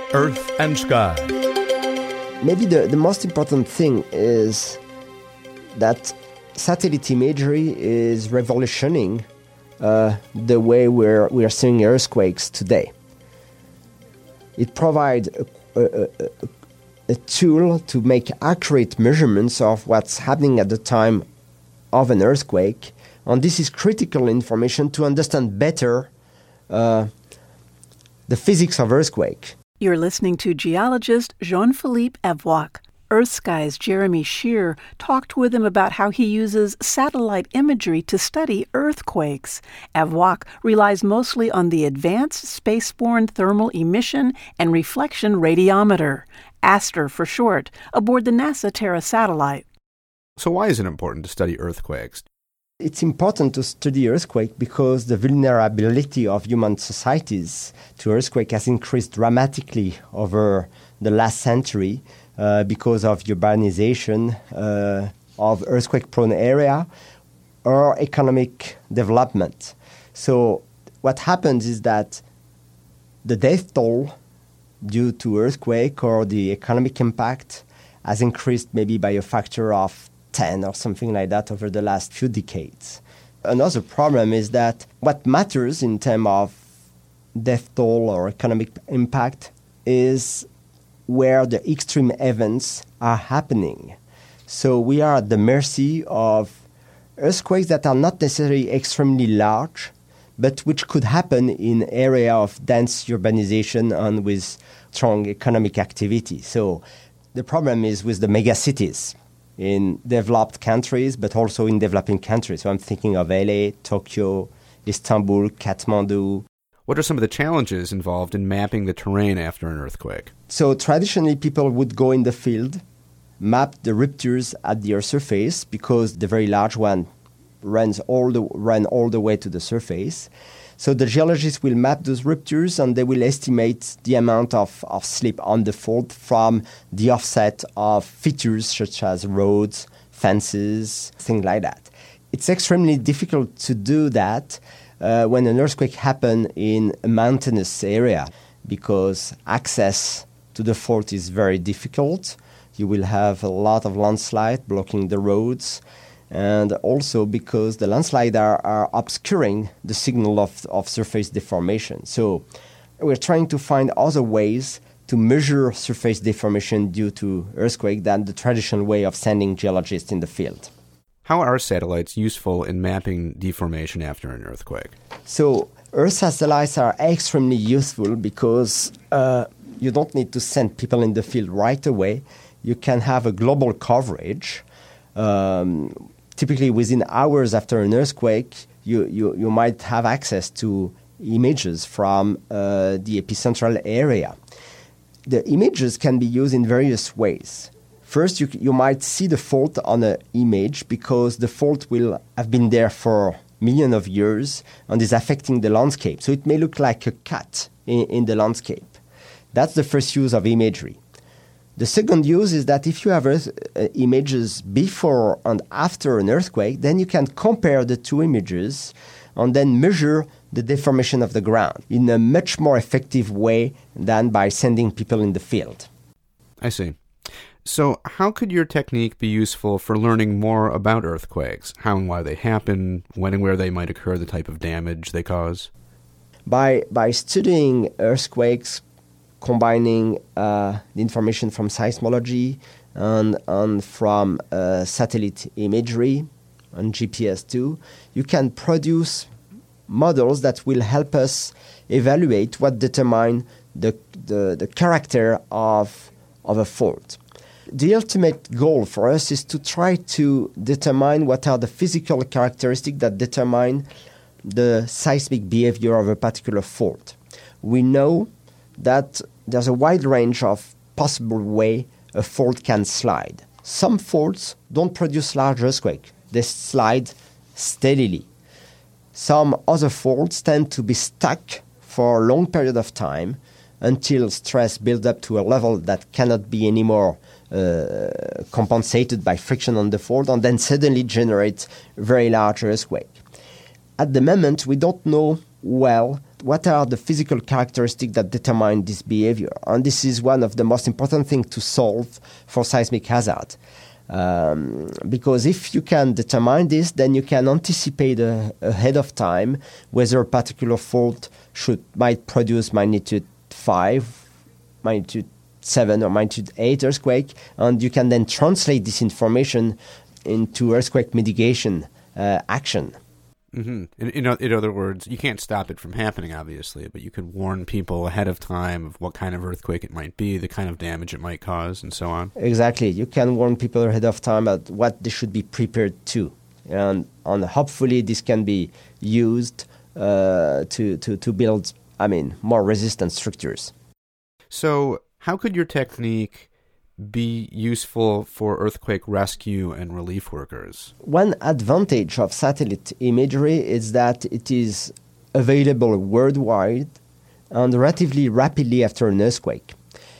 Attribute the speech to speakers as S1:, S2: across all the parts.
S1: Earth and Sky.
S2: Maybe the most important thing is that satellite imagery is revolutioning the way we are seeing earthquakes today. It provides a tool to make accurate measurements of what's happening at the time of an earthquake, and this is critical information to understand better the physics of earthquake.
S3: You're listening to geologist Jean-Philippe Avouac. EarthSky's Jeremy Shear talked with him about how he uses satellite imagery to study earthquakes. Avouac relies mostly on the Advanced Spaceborne Thermal Emission and Reflection Radiometer, ASTER for short, aboard the NASA Terra satellite.
S4: So why is it important to study earthquakes?
S2: It's important to study earthquake because the vulnerability of human societies to earthquake has increased dramatically over the last century because of urbanization of earthquake-prone area or economic development. So what happens is that the death toll due to earthquake or the economic impact has increased maybe by a factor of 10 or something like that over the last few decades. Another problem is that what matters in terms of death toll or economic impact is where the extreme events are happening. So we are at the mercy of earthquakes that are not necessarily extremely large, but which could happen in area of dense urbanization and with strong economic activity. So the problem is with the megacities in developed countries, but also in developing countries. So I'm thinking of LA, Tokyo, Istanbul, Kathmandu.
S4: What are some of the challenges involved in mapping the terrain after an earthquake?
S2: So traditionally, people would go in the field, map the ruptures at the Earth's surface, because the very large one run all the way to the surface. So the geologists will map those ruptures, and they will estimate the amount of slip on the fault from the offset of features such as roads, fences, things like that. It's extremely difficult to do that when an earthquake happens in a mountainous area, because access to the fault is very difficult. You will have a lot of landslide blocking the roads, and also because the landslides are obscuring the signal of surface deformation. So we're trying to find other ways to measure surface deformation due to earthquake than the traditional way of sending geologists in the field.
S4: How are satellites useful in mapping deformation after an earthquake?
S2: So Earth satellites are extremely useful because you don't need to send people in the field right away. You can have a global coverage. Typically within hours after an earthquake, you might have access to images from the epicentral area. The images can be used in various ways. First, you might see the fault on an image because the fault will have been there for millions of years and is affecting the landscape. So it may look like a cut in the landscape. That's the first use of imagery. The second use is that if you have images before and after an earthquake, then you can compare the two images and then measure the deformation of the ground in a much more effective way than by sending people in the field.
S4: I see. So how could your technique be useful for learning more about earthquakes, how and why they happen, when and where they might occur, the type of damage they cause?
S2: By studying earthquakes, combining the information from seismology and from satellite imagery and GPS too, you can produce models that will help us evaluate what determine the character of a fault. The ultimate goal for us is to try to determine what are the physical characteristics that determine the seismic behavior of a particular fault. We know that there's a wide range of possible way a fault can slide. Some faults don't produce large earthquakes. They slide steadily. Some other faults tend to be stuck for a long period of time until stress builds up to a level that cannot be anymore compensated by friction on the fault, and then suddenly generates a very large earthquake. At the moment, we don't know well what are the physical characteristics that determine this behavior. And this is one of the most important things to solve for seismic hazard. Because if you can determine this, then you can anticipate ahead of time whether a particular fault might produce magnitude 5, magnitude 7, or magnitude 8 earthquake, and you can then translate this information into earthquake mitigation action.
S4: Mm-hmm. In other words, you can't stop it from happening, obviously, but you could warn people ahead of time of what kind of earthquake it might be, the kind of damage it might cause, and so on.
S2: Exactly. You can warn people ahead of time about what they should be prepared to. And hopefully this can be used to build, more resistant structures.
S4: So how could your technique be useful for earthquake rescue and relief workers?
S2: One advantage of satellite imagery is that it is available worldwide and relatively rapidly after an earthquake.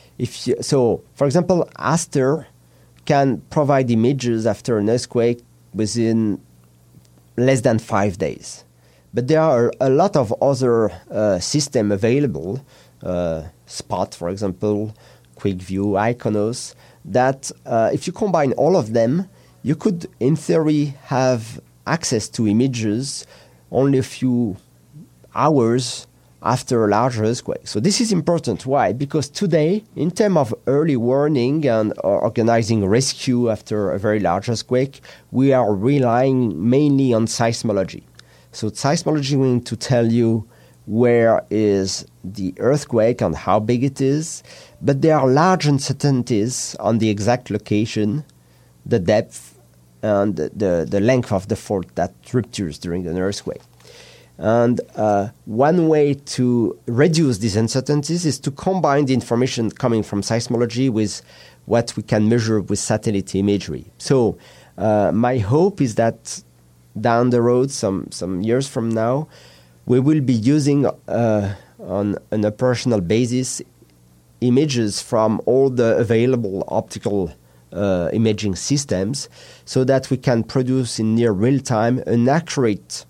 S2: For example, Aster can provide images after an earthquake within less than 5 days. But there are a lot of other systems available, Spot, for example, QuickView, Iconos, that if you combine all of them, you could, in theory, have access to images only a few hours after a large earthquake. So this is important. Why? Because today, in terms of early warning and organizing rescue after a very large earthquake, we are relying mainly on seismology. So seismology is going to tell you where is the earthquake and how big it is, but there are large uncertainties on the exact location, the depth, and the length of the fault that ruptures during an earthquake. And one way to reduce these uncertainties is to combine the information coming from seismology with what we can measure with satellite imagery. So my hope is that down the road, some years from now, we will be using on an operational basis images from all the available optical imaging systems so that we can produce in near real time an accurate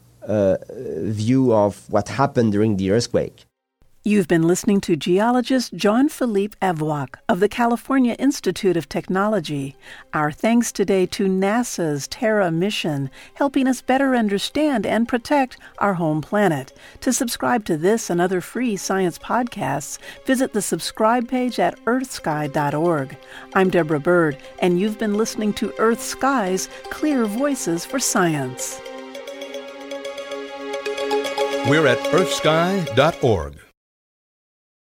S2: view of what happened during the earthquake.
S3: You've been listening to geologist Jean-Philippe Avouac of the California Institute of Technology. Our thanks today to NASA's Terra mission, helping us better understand and protect our home planet. To subscribe to this and other free science podcasts, visit the subscribe page at earthsky.org. I'm Deborah Bird, and you've been listening to Earth Sky's Clear Voices for Science.
S1: We're at earthsky.org.